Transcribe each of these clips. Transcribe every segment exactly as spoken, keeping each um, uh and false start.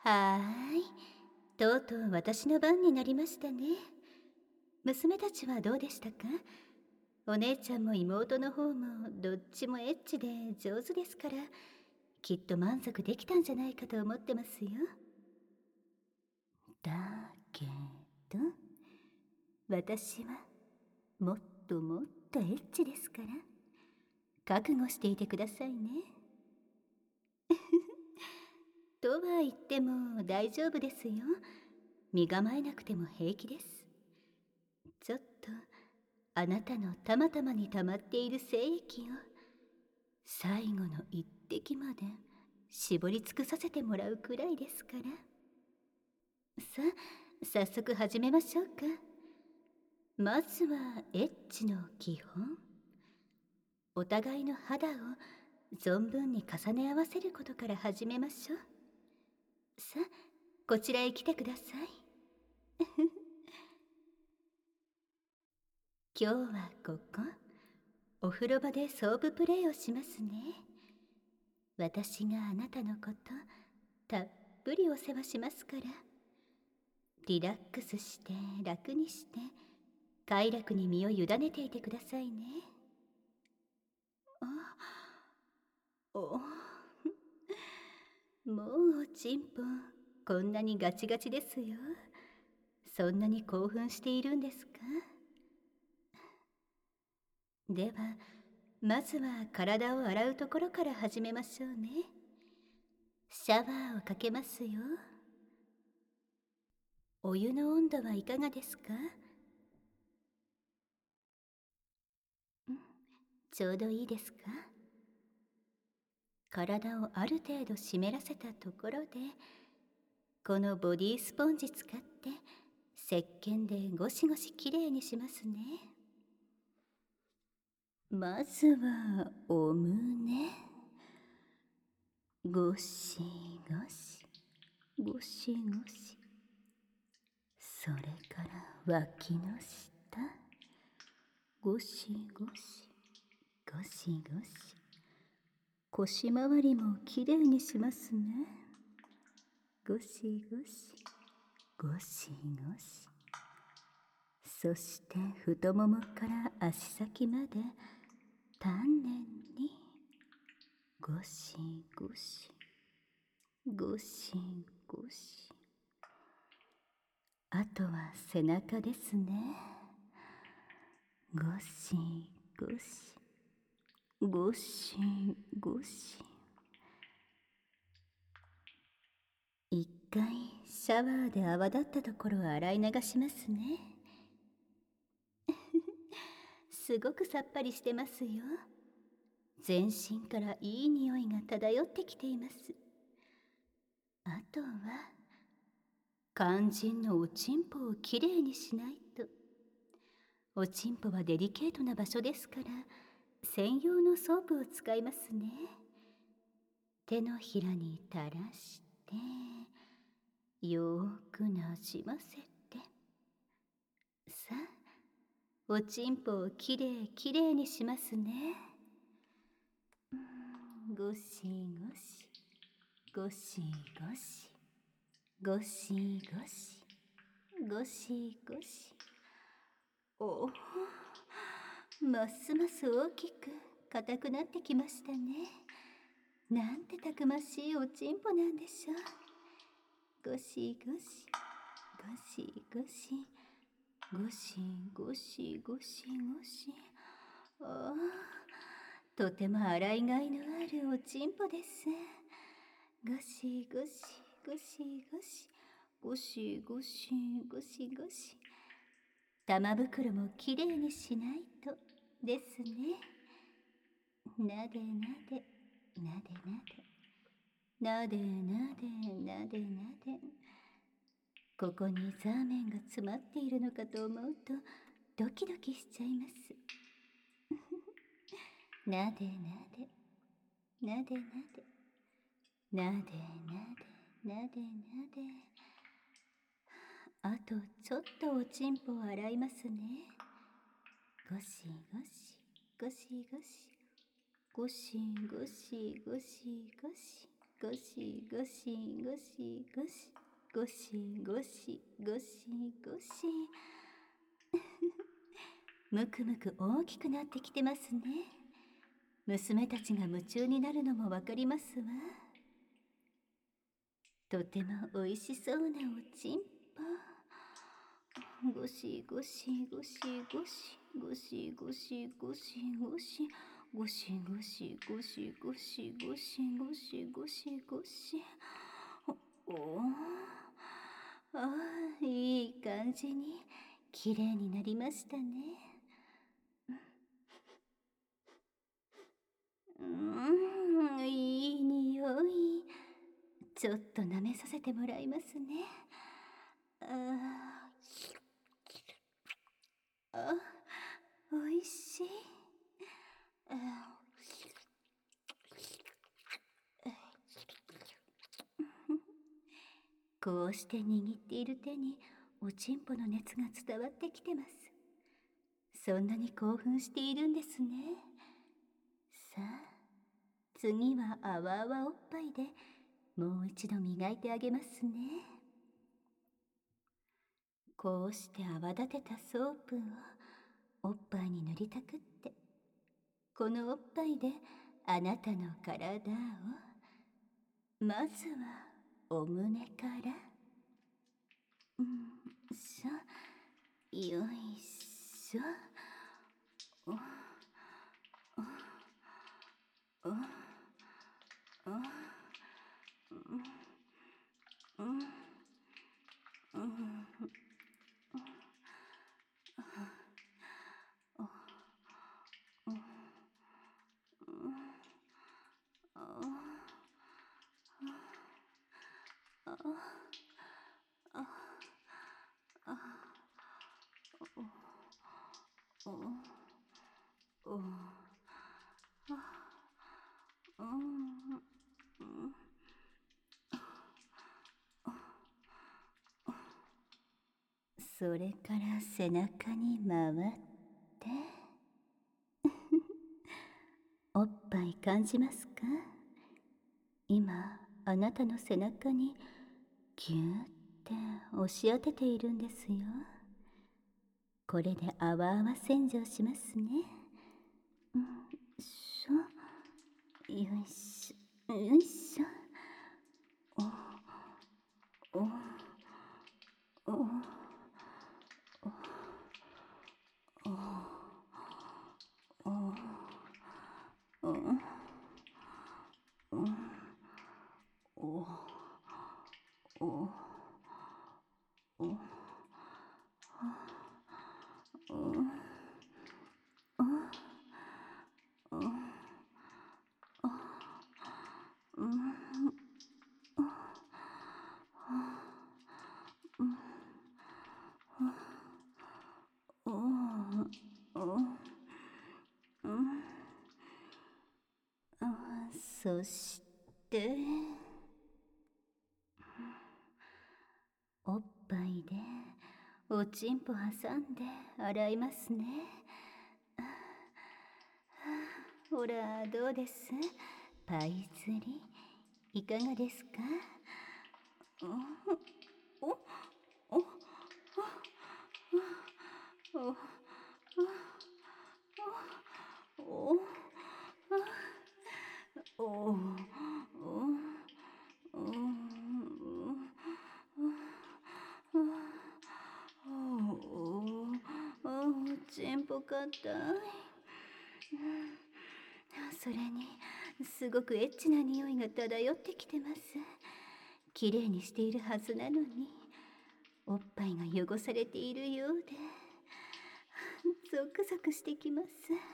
はーい。とうとう私の番になりましたね。娘たちはどうでしたか？お姉ちゃんも妹の方もどっちもエッチで上手ですから、きっと満足できたんじゃないかと思ってますよ。だけど、私はもっともっとエッチですから、覚悟していてくださいね。とは言っても大丈夫ですよ。身構えなくても平気です。ちょっとあなたのたまたまに溜まっている精液を最後の一滴まで絞り尽くさせてもらうくらいですから。さあ、早速始めましょうか。まずはエッチの基本。お互いの肌を存分に重ね合わせることから始めましょう。さあ、こちらへ来てください。今日はここ、お風呂場でソーププレイをしますね。私があなたのことたっぷりお世話しますから、リラックスして楽にして快楽に身を委ねていてくださいね。あ、おもうおちんぽこんなにガチガチですよ。そんなに興奮しているんですか？ではまずは体を洗うところから始めましょうね。シャワーをかけますよ。お湯の温度はいかがですか？うん、ちょうどいいですか？体をある程度湿らせたところで、このボディスポンジ使って石鹸でゴシゴシきれいにしますね。まずはお胸、ゴシゴシゴシゴシ、それから脇の下、ゴシゴシゴシゴシ、腰回りもきれいにしますね。ゴシゴシゴシゴシ、そして太ももから足先まで丹念にゴシゴシゴシゴシ。あとは背中ですね。ゴシゴシゴシゴシ。一回シャワーで泡立ったところを洗い流しますね。すごくさっぱりしてますよ。全身からいい匂いが漂ってきています。あとは肝心のおちんぽをきれいにしないと。おちんぽはデリケートな場所ですから、専用のソープを使いますね。手のひらに垂らして、よーくなじませて。さあ、おちんぽをきれいきれいにしますね。ゴシゴシゴシゴシゴシゴシゴシゴシ。おお、ますます大きく硬くなってきましたね。なんてたくましいおちんぽなんでしょう。ゴシゴシゴシゴシゴシゴシゴシゴシ。ああ、とても洗いがいのあるおちんぽです。ゴシゴシゴシゴシゴシゴシゴシゴシ。玉袋もきれいにしないとですね。なでなでなでなでなでなでなでなで。ここにザーメンが詰まっているのかと思うとドキドキしちゃいます。なでなでなでなでなでなでなでなで。あとちょっとおちんぽを洗いますね。ゴシゴシゴシゴシゴシゴシゴシゴシ。 ゴシゴシゴシゴシゴシゴシゴシゴシ。むくむく大きくなってきてますね。娘たちが夢中になるのもわかりますわ。とてもおいしそうなおちんぽ。ゴシゴシゴシゴシゴシゴシゴシゴシゴシゴシゴシゴシゴシゴシゴシゴシ。おお、ああ、いい感じにきれいになりましたね。うーん、いい匂い。ちょっと舐めさせてもらいますね。ああ、あ、おいしい。あ、こうして握っている手におちんぽの熱が伝わってきてます。そんなに興奮しているんですね。さあ、次はあわあわおっぱいでもう一度磨いてあげますね。こうして泡立てたソープをおっぱいに塗りたくって、このおっぱいであなたの体を、まずはお胸から、うんしょ、よいしょ、おおおおうんうんうんそれから背中に回っておっぱい感じますか？今あなたの背中にぎゅーって押し当てているんですよ。これであわあわ洗浄しますね。うんしょ、よいしょよいしょ。おおおおおおおおおそしておっぱいでおちんぽ挟んで洗いますね。ほらどうです？パイ釣りいかがですか？おおおおおおおおちんぽ硬い。それにすごくエッチな匂いが漂ってきてます。きれいにしているはずなのにおっぱいが汚されているようでゾクゾクしてきます。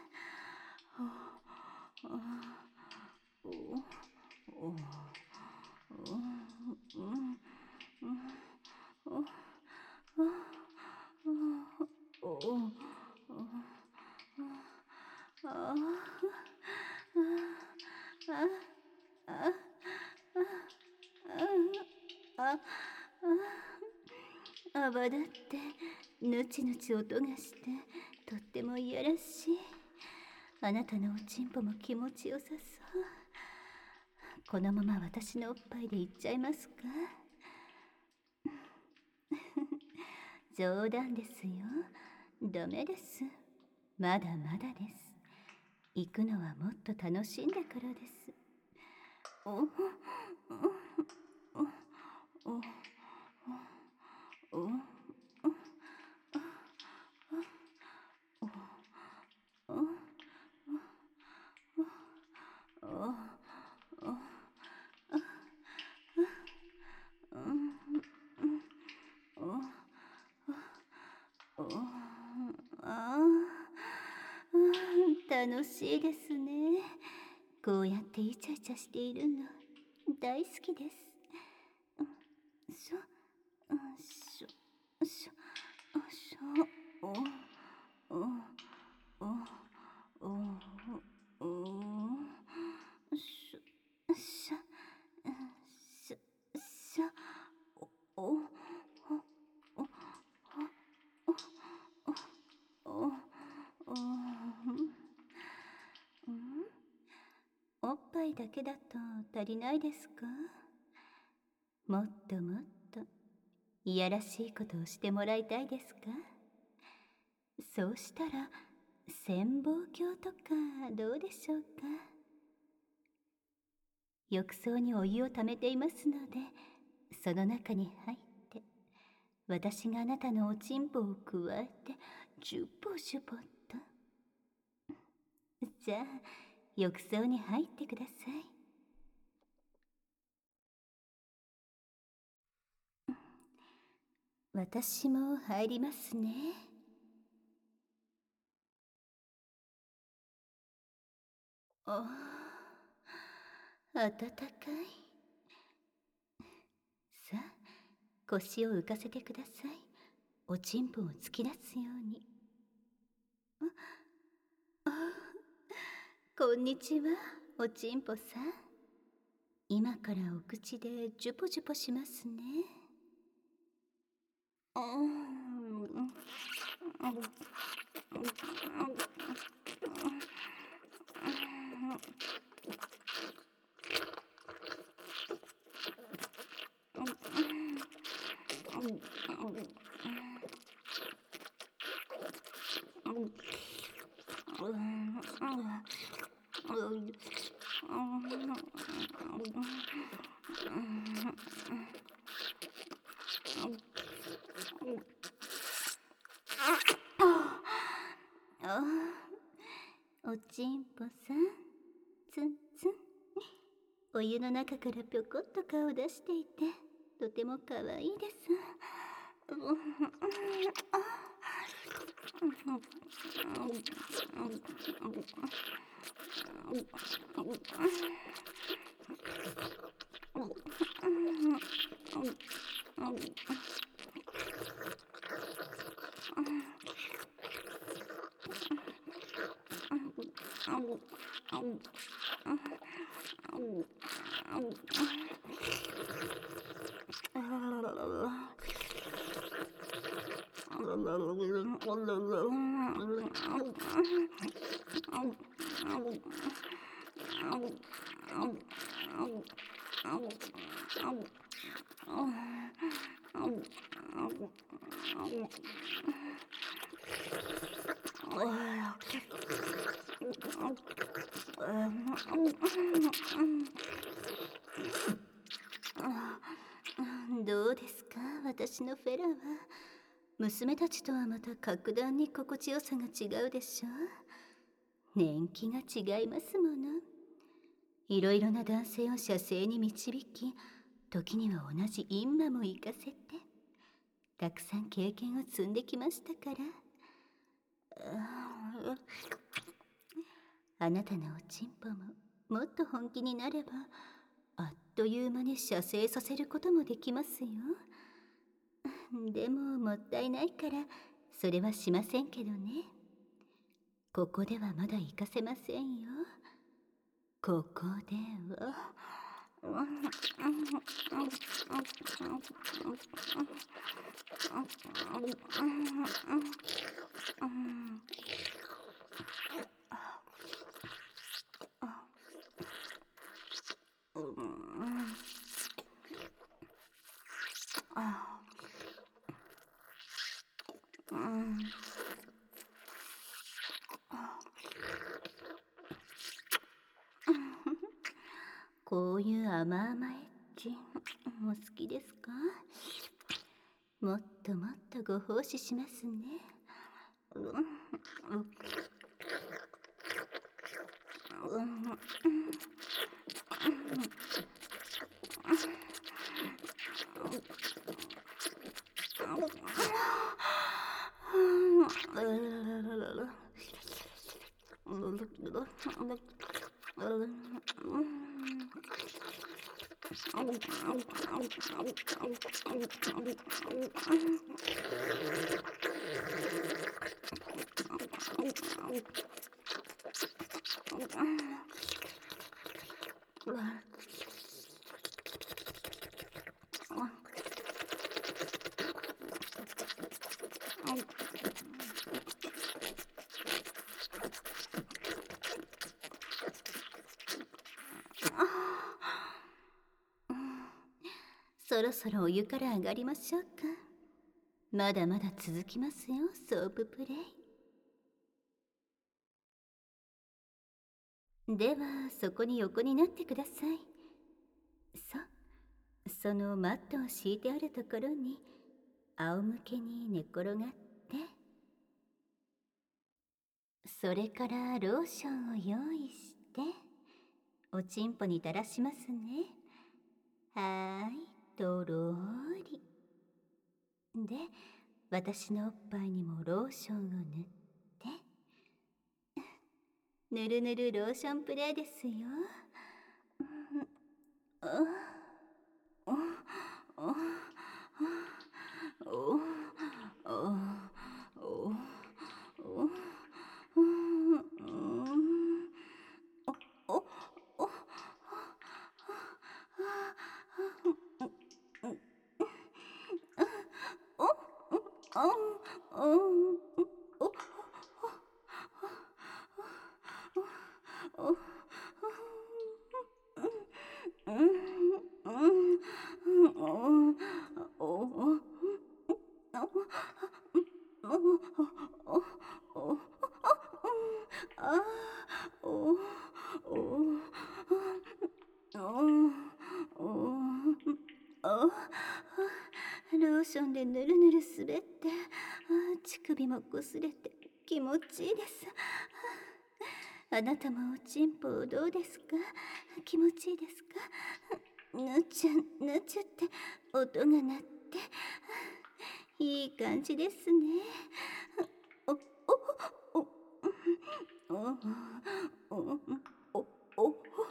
おおおおおあああああ泡立ってぬちぬち音がしてとってもいやらしい。あなたのおちんぽも気持ちよさそう。 このまま私のおっぱいでいっちゃいますか？冗談ですよ。ダメです。まだまだです。行くのはもっと楽しんでからです。おおおおおお楽しいですね。こうやってイチャイチャしているの大好きです。しょ、しょ、しょ、しょ、お、お、お、お、お、しょ、しょ、しょ、しょ、お、お、お、お、お、お、うん、おっぱいだけだと足りないですか？もっともっといやらしいことをしてもらいたいですか？そうしたら潜望鏡とかどうでしょうか？浴槽にお湯をためていますので、その中に入って私があなたのおちんぽをくわえてジュポジュポと。じゃあ浴槽に入ってください。私も入りますね。ああ、暖かい。さあ、腰を浮かせてください。おちんぽを突き出すように。ああ、こんにちは、おちんぽさん。今からお口でジュポジュポしますね。ああ、おちんぽさん、ツンツン。お湯の中からぴょこっと顔を出していて、とてもかわいいです。どうですか、私のフェラは。娘たちとはまた格段に心地よさが違うでしょう。年季が違いますもの。いろいろな男性を射精に導き、時には同じ因果も生かせて、たくさん経験を積んできましたから。あなたのおちんぽももっと本気になれば、あっという間に射精させることもできますよ。でももったいないからそれはしませんけどね。ここではまだ行かせませんよ。ここではあ、うん。こういう甘々エッチも好きですか？もっともっとご奉仕しますね。うんうんうんそろそろお湯から上がりましょうか。まだまだ続きますよ、ソーププレイ。では、そこに横になってください。そう、そのマットを敷いてあるところに、仰向けに寝転がって、それからローションを用意して、おちんぽに垂らしますね。はーい、とろーり。で、私のおっぱいにもローションを塗って、ぬるぬるローションプレイですよ。ローションでぬるぬる滑って、乳首もこすれて気持ちいいです。あなたもおちんぽどうですか？気持ちいいですか？ぬちゅぬちゅって音が鳴っていい感じですね。おおおおおおおお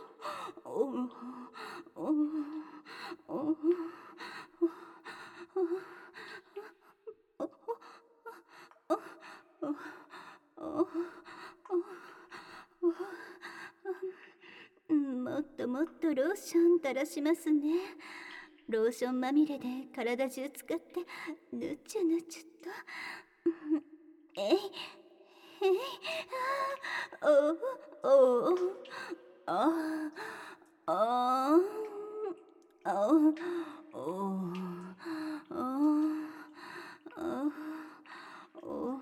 おおもっともっとローション垂らしますね。ローションまみれで体中使ってぬちゅぬちゅと。えいえいおおあああおあお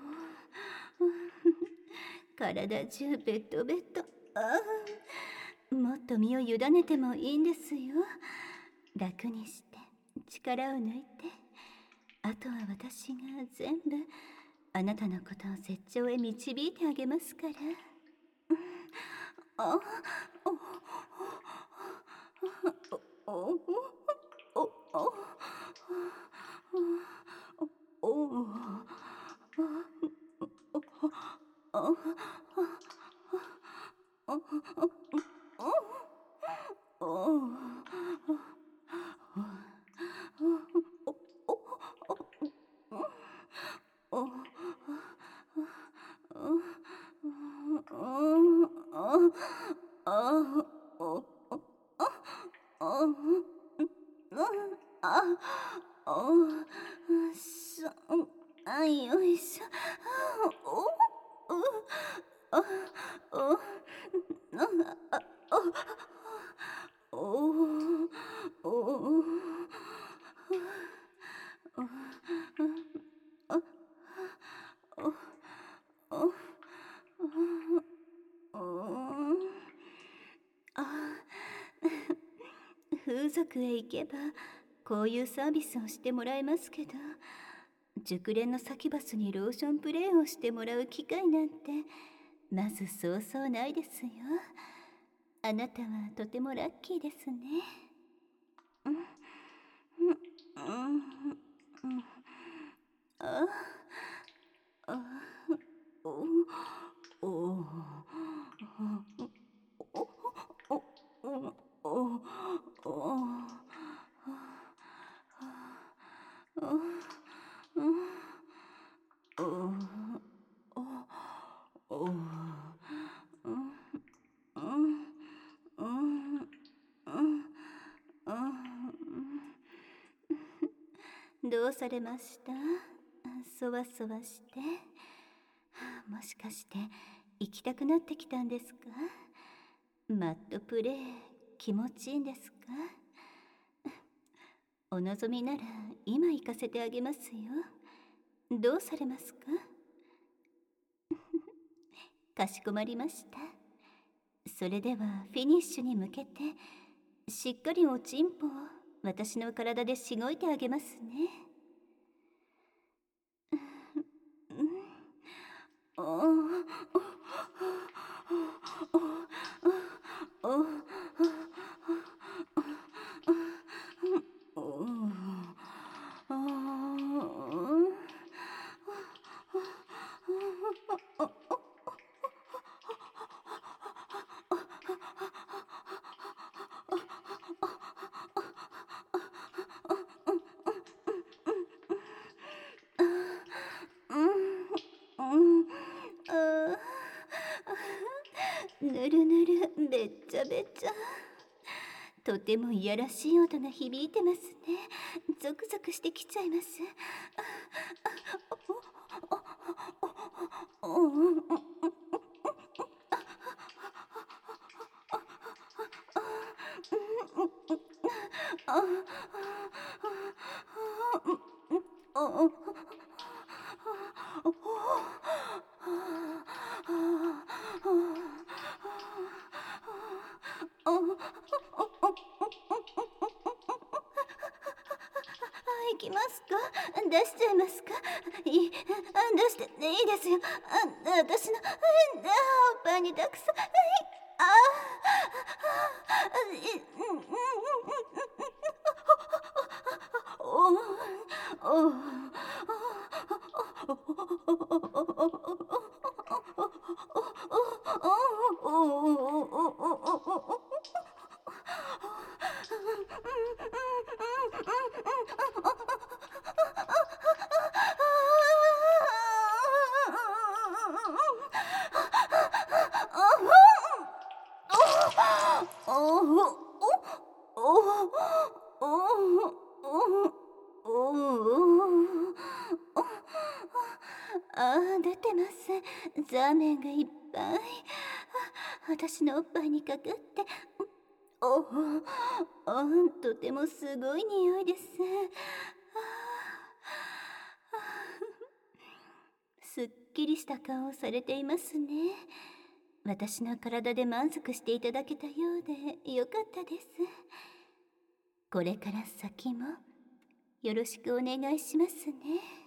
体中ベトベト。ああ、もっと身を委ねてもいいんですよ。楽にして力を抜いて、あとは私が全部あなたのことを絶頂へ導いてあげますから。あおおおおおおそあよいしょ。おおおおおお族へ行けばこういうサービスをしてもらえますけど、熟練のサキュバスにローションプレイをしてもらう機会なんてまずそうそうないですよ。あなたはとてもラッキーですね。うんうんうんうんああおおおおおおどうされました？そわそわして。もしかして行きたくなってきたんですか？マットプレイ気持ちいいんですか？お望みなら今行かせてあげますよ。どうされますか？かしこまりました。それではフィニッシュに向けてしっかりおちんぽを私の体でしごいてあげますね。おおおおおぬるぬるべっちゃべちゃ。とてもいやらしい音が響いてますね。ゾクゾクしてきちゃいます。行きますか？出しちゃいますか？いい、出していいですよ。あ、私の、おっぱいにたくさん、ああ、い、うん、うん、うん、お、お、ああ、出てます。ザーメンがいっぱい。私のおっぱいにかかって。おお、とてもすごい匂いです。すっきりした顔をされていますね。私の体で満足していただけたようでよかったです。これから先もよろしくお願いしますね。